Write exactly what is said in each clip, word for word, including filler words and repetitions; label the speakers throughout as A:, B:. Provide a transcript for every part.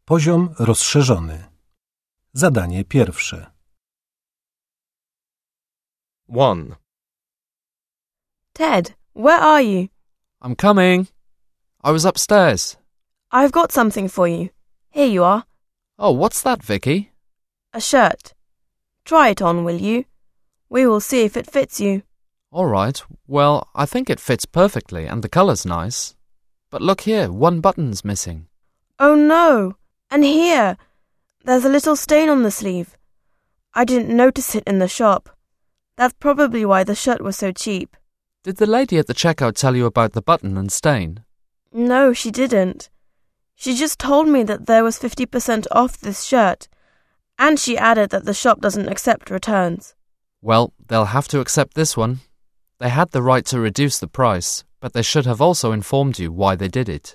A: Poziom rozszerzony. Zadanie pierwsze.
B: one.
C: Ted, where are you?
B: I'm coming. I was upstairs.
C: I've got something for you. Here you are.
B: Oh, what's that, Vicky?
C: A shirt. Try it on, will you? We will see if it fits you.
B: All right. Well, I think it fits perfectly and the colour's nice. But look here, one button's missing.
C: Oh no! And here! There's a little stain on the sleeve. I didn't notice it in the shop. That's probably why the shirt was so cheap.
B: Did the lady at the checkout tell you about the button and stain?
C: No, she didn't. She just told me that there was fifty percent off this shirt, and she added that the shop doesn't accept returns.
B: Well, they'll have to accept this one. They had the right to reduce the price, but they should have also informed you why they did it.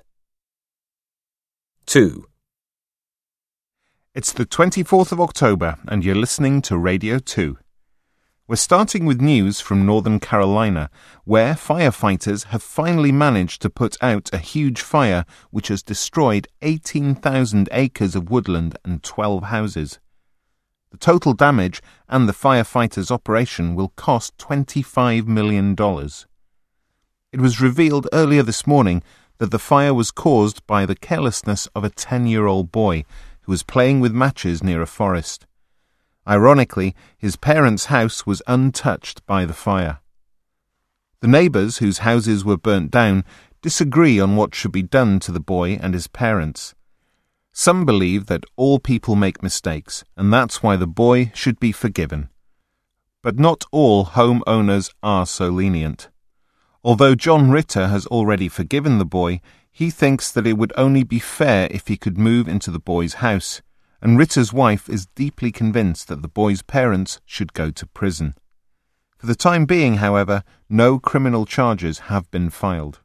D: two. It's the twenty-fourth of October and you're listening to Radio two. We're starting with news from Northern Carolina, where firefighters have finally managed to put out a huge fire which has destroyed eighteen thousand acres of woodland and twelve houses. The total damage and the firefighters' operation will cost twenty-five million dollars. It was revealed earlier this morning that the fire was caused by the carelessness of a ten-year-old boy who was playing with matches near a forest. Ironically, his parents' house was untouched by the fire. The neighbours, whose houses were burnt down, disagree on what should be done to the boy and his parents. Some believe that all people make mistakes, and that's why the boy should be forgiven. But not all homeowners are so lenient. Although John Ritter has already forgiven the boy, he thinks that it would only be fair if he could move into the boy's house, and Ritter's wife is deeply convinced that the boy's parents should go to prison. For the time being, however, no criminal charges have been filed.